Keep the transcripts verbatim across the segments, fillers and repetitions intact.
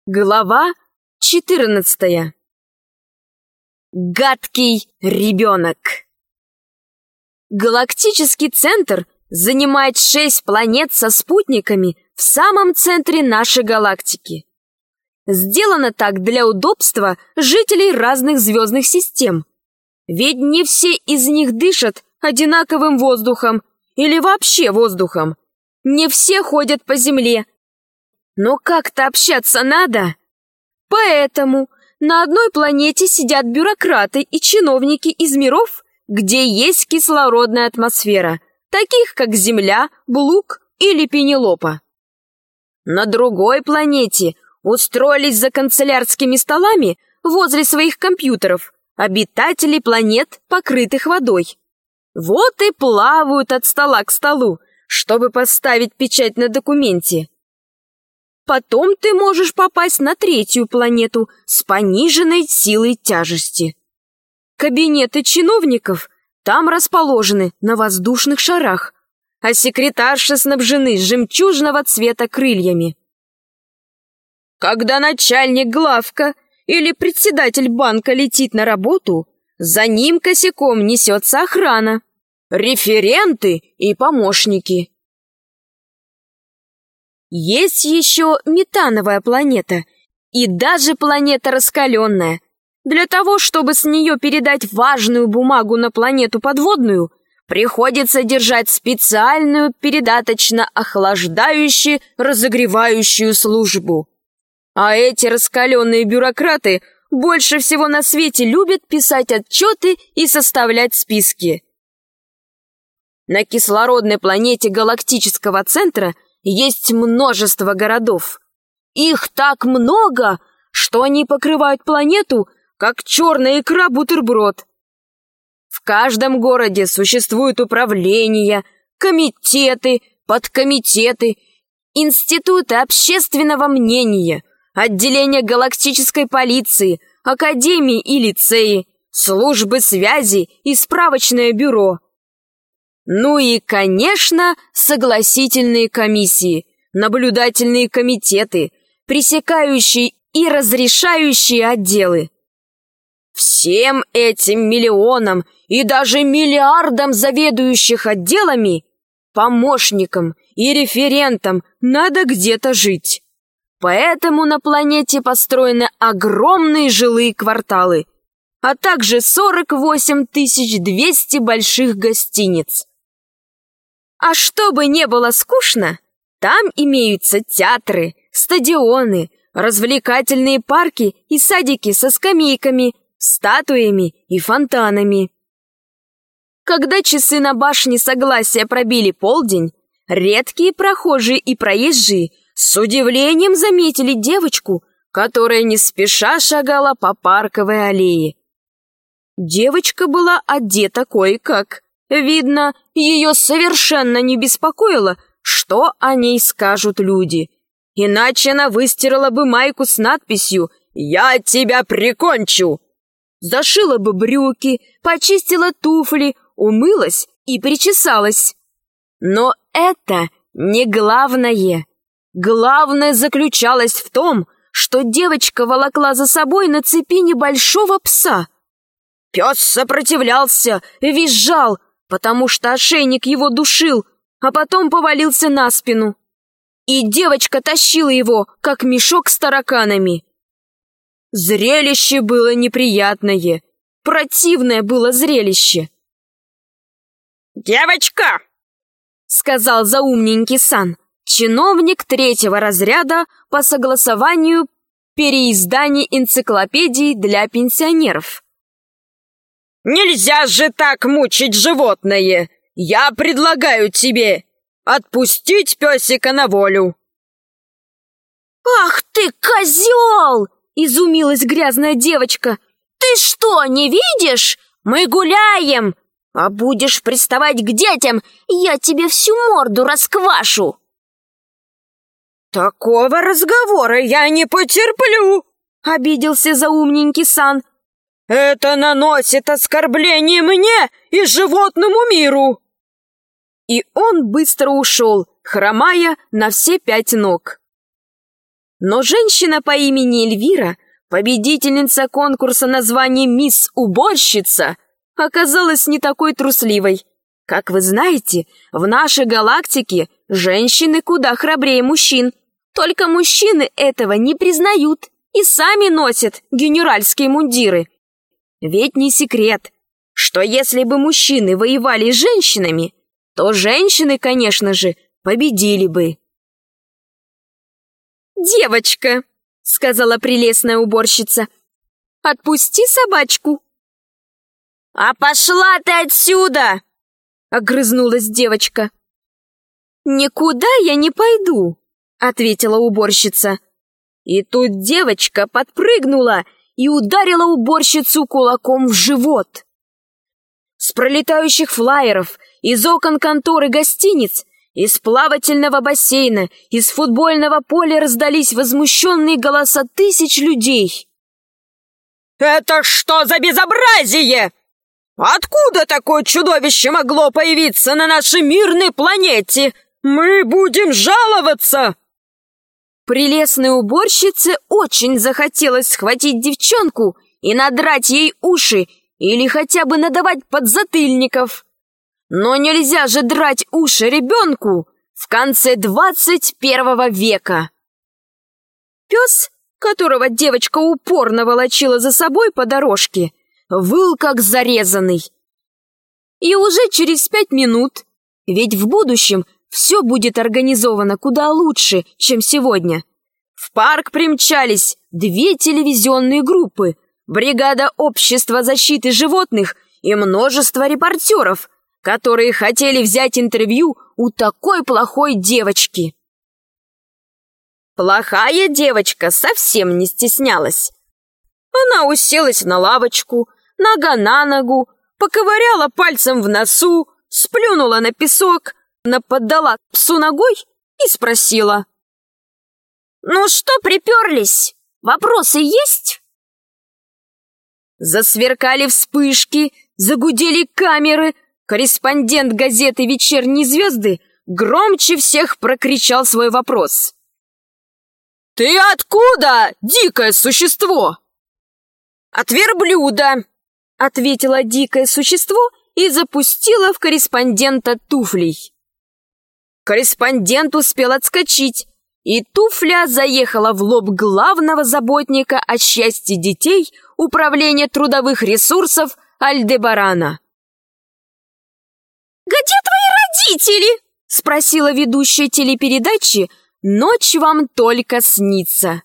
Глава четырнадцатая. Гадкий ребенок. Галактический центр занимает шесть планет со спутниками в самом центре нашей галактики. Сделано так для удобства жителей разных звездных систем. Ведь не все из них дышат одинаковым воздухом или вообще воздухом. Не все ходят по Земле. Но как-то общаться надо. Поэтому на одной планете сидят бюрократы и чиновники из миров, где есть кислородная атмосфера, таких как Земля, Блук или Пенелопа. На другой планете устроились за канцелярскими столами возле своих компьютеров обитатели планет, покрытых водой. Вот и плавают от стола к столу, чтобы поставить печать на документе. Потом ты можешь попасть на третью планету с пониженной силой тяжести. Кабинеты чиновников там расположены на воздушных шарах, а секретарши снабжены жемчужного цвета крыльями. Когда начальник главка или председатель банка летит на работу, за ним косяком несется охрана, референты и помощники. Есть еще метановая планета и даже планета раскаленная. Для того, чтобы с нее передать важную бумагу на планету подводную, приходится держать специальную передаточно-охлаждающую разогревающую службу. А эти раскаленные бюрократы больше всего на свете любят писать отчеты и составлять списки. На кислородной планете галактического центра есть множество городов. Их так много, что они покрывают планету, как черная икра-бутерброд. В каждом городе существуют управления, комитеты, подкомитеты, институты общественного мнения, отделения галактической полиции, академии и лицеи, службы связи и справочное бюро. Ну и, конечно, согласительные комиссии, наблюдательные комитеты, пресекающие и разрешающие отделы. Всем этим миллионам и даже миллиардам заведующих отделами, помощникам и референтам надо где-то жить. Поэтому на планете построены огромные жилые кварталы, а также сорок восемь тысяч двести больших гостиниц. А чтобы не было скучно, там имеются театры, стадионы, развлекательные парки и садики со скамейками, статуями и фонтанами. Когда часы на башне Согласия пробили полдень, редкие прохожие и проезжие с удивлением заметили девочку, которая не спеша шагала по парковой аллее. Девочка была одета кое-как. Видно, ее совершенно не беспокоило, что о ней скажут люди. Иначе она выстирала бы майку с надписью «Я тебя прикончу!», зашила бы брюки, почистила туфли, умылась и причесалась. Но это не главное. Главное заключалось в том, что девочка волокла за собой на цепи небольшого пса. Пес сопротивлялся, визжал, потому что ошейник его душил, а потом повалился на спину. И девочка тащила его, как мешок с тараканами. Зрелище было неприятное, противное было зрелище. «Девочка!» — сказал заумненький Сан, чиновник третьего разряда по согласованию переизданий энциклопедий для пенсионеров. «Нельзя же так мучить животное! Я предлагаю тебе отпустить песика на волю!» «Ах ты, козел!» — изумилась грязная девочка. «Ты что, не видишь? Мы гуляем! А будешь приставать к детям, я тебе всю морду расквашу!» «Такого разговора я не потерплю!» — обиделся заумненький Сан. «Это наносит оскорбление мне и животному миру!» И он быстро ушел, хромая на все пять ног. Но женщина по имени Эльвира, победительница конкурса на звание «Мисс Уборщица», оказалась не такой трусливой. Как вы знаете, в нашей галактике женщины куда храбрее мужчин. Только мужчины этого не признают и сами носят генеральские мундиры. Ведь не секрет, что если бы мужчины воевали с женщинами, то женщины, конечно же, победили бы. «Девочка», — сказала прелестная уборщица, — «отпусти собачку». «А пошла ты отсюда!» — огрызнулась девочка. «Никуда я не пойду», — ответила уборщица. И тут девочка подпрыгнула и ударила уборщицу кулаком в живот. С пролетающих флаеров, из окон конторы гостиниц, из плавательного бассейна, из футбольного поля раздались возмущенные голоса тысяч людей. «Это что за безобразие? Откуда такое чудовище могло появиться на нашей мирной планете? Мы будем жаловаться!» Прелестной уборщице очень захотелось схватить девчонку и надрать ей уши или хотя бы надавать подзатыльников. Но нельзя же драть уши ребенку в конце двадцать первого века. Пес, которого девочка упорно волочила за собой по дорожке, выл как зарезанный. И уже через пять минут, ведь в будущем все будет организовано куда лучше, чем сегодня, в парк примчались две телевизионные группы, бригада Общества защиты животных и множество репортеров, которые хотели взять интервью у такой плохой девочки. Плохая девочка совсем не стеснялась. Она уселась на лавочку, нога на ногу, поковыряла пальцем в носу, сплюнула на песок, наподдала псу ногой и спросила: «Ну что приперлись? Вопросы есть?» Засверкали вспышки, загудели камеры. Корреспондент газеты «Вечерние звезды» громче всех прокричал свой вопрос. «Ты откуда, дикое существо?» «От верблюда», — ответило дикое существо и запустило в корреспондента туфлей. Корреспондент успел отскочить, и туфля заехала в лоб главного заботника о счастье детей Управления трудовых ресурсов Альдебарана. «Где твои родители?» — спросила ведущая телепередачи «Ночь вам только снится».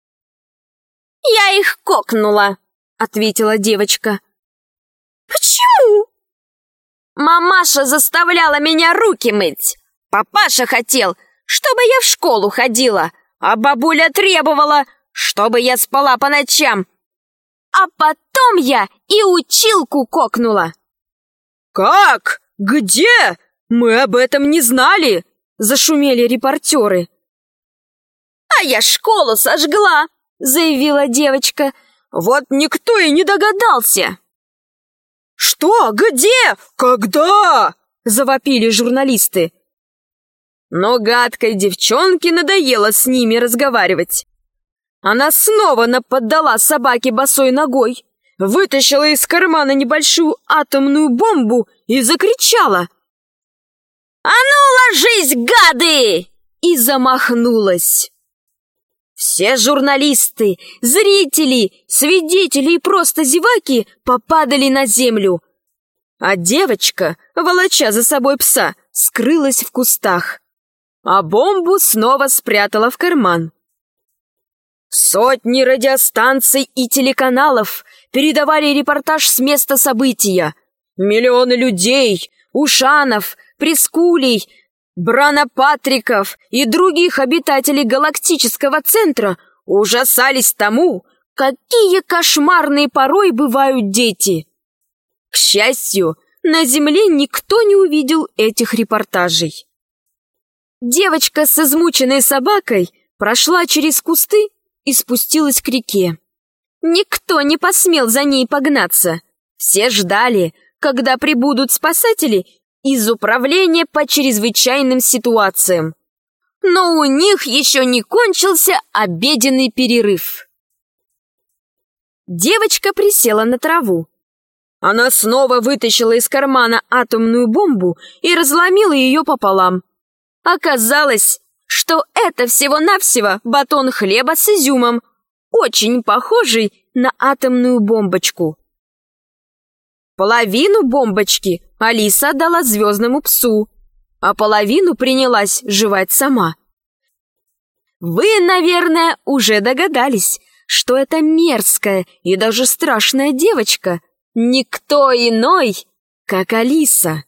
«Я их кокнула», — ответила девочка. «Почему?» «Мамаша заставляла меня руки мыть. Папаша хотел, чтобы я в школу ходила, а бабуля требовала, чтобы я спала по ночам. А потом я и училку кокнула». «Как? Где? Мы об этом не знали!» — зашумели репортеры. «А я школу сожгла!» — заявила девочка. «Вот никто и не догадался!» «Что? Где? Когда?» — завопили журналисты. Но гадкой девчонке надоело с ними разговаривать. Она снова наподдала собаке босой ногой, вытащила из кармана небольшую атомную бомбу и закричала: «А ну, ложись, гады!» и замахнулась. Все журналисты, зрители, свидетели и просто зеваки попадали на землю, а девочка, волоча за собой пса, скрылась в кустах, а бомбу снова спрятала в карман. Сотни радиостанций и телеканалов передавали репортаж с места события. Миллионы людей, Ушанов, Прескулей, Бранопатриков и других обитателей галактического центра ужасались тому, какие кошмарные порой бывают дети. К счастью, на Земле никто не увидел этих репортажей. Девочка с измученной собакой прошла через кусты и спустилась к реке. Никто не посмел за ней погнаться. Все ждали, когда прибудут спасатели из Управления по чрезвычайным ситуациям. но у них еще не кончился обеденный перерыв. Девочка присела на траву. Она снова вытащила из кармана атомную бомбу и разломила ее пополам. Оказалось, что это всего-навсего батон хлеба с изюмом, очень похожий на атомную бомбочку. Половину бомбочки Алиса отдала звездному псу, а половину принялась жевать сама. Вы, наверное, уже догадались, что эта мерзкая и даже страшная девочка никто иной, как Алиса.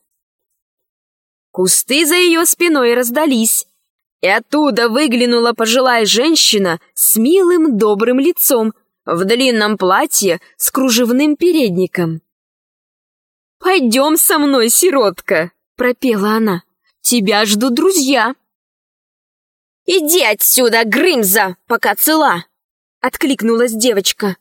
Кусты за ее спиной раздались, и оттуда выглянула пожилая женщина с милым добрым лицом в длинном платье с кружевным передником. «Пойдем со мной, сиротка!» — пропела она. «Тебя ждут друзья!» «Иди отсюда, Грымза, пока цела!» — откликнулась девочка.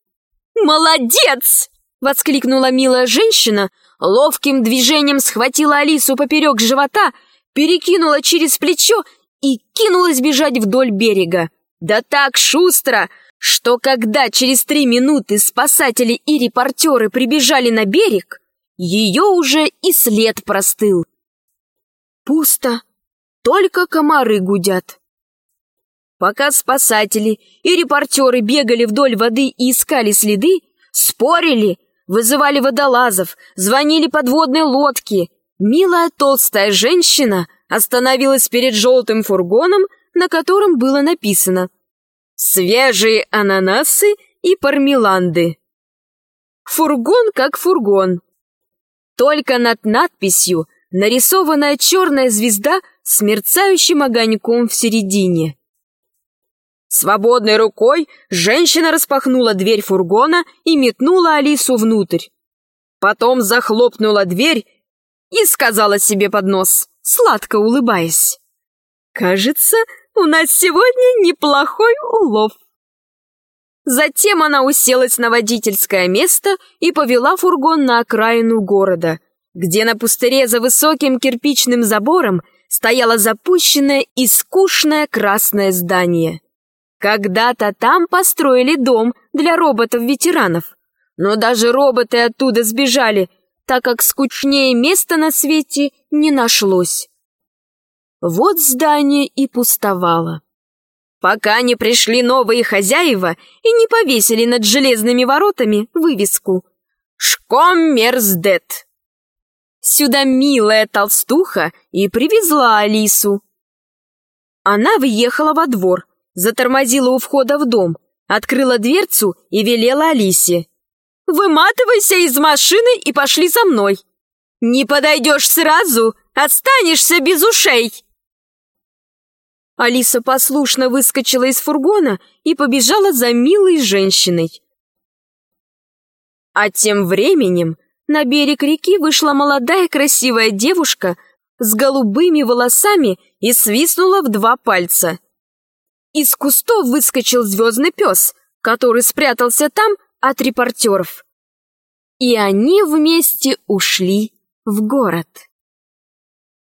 «Молодец!» — воскликнула милая женщина, ловким движением схватила Алису поперек живота, перекинула через плечо и кинулась бежать вдоль берега. Да так шустро, что когда через три минуты спасатели и репортеры прибежали на берег, ее уже и след простыл. Пусто, только комары гудят. Пока спасатели и репортеры бегали вдоль воды и искали следы, спорили, вызывали водолазов, звонили подводной лодке, милая толстая женщина остановилась перед желтым фургоном, на котором было написано «Свежие ананасы и пармеланды». Фургон как фургон. Только над надписью нарисованная черная звезда с мерцающим огоньком в середине. Свободной рукой женщина распахнула дверь фургона и метнула Алису внутрь. Потом захлопнула дверь и сказала себе под нос, сладко улыбаясь: «Кажется, у нас сегодня неплохой улов». Затем она уселась на водительское место и повела фургон на окраину города, где на пустыре за высоким кирпичным забором стояло запущенное и скучное красное здание. Когда-то там построили дом для роботов-ветеранов, но даже роботы оттуда сбежали, так как скучнее места на свете не нашлось. Вот здание и пустовало, пока не пришли новые хозяева и не повесили над железными воротами вывеску «Шкоммерсдет». Сюда милая толстуха и привезла Алису. Она въехала во двор, затормозила у входа в дом, открыла дверцу и велела Алисе: «Выматывайся из машины и пошли за мной. Не подойдешь сразу, останешься без ушей». Алиса послушно выскочила из фургона и побежала за милой женщиной. А тем временем на берег реки вышла молодая красивая девушка с голубыми волосами и свистнула в два пальца. Из кустов выскочил звездный пес, который спрятался там от репортеров. И они вместе ушли в город.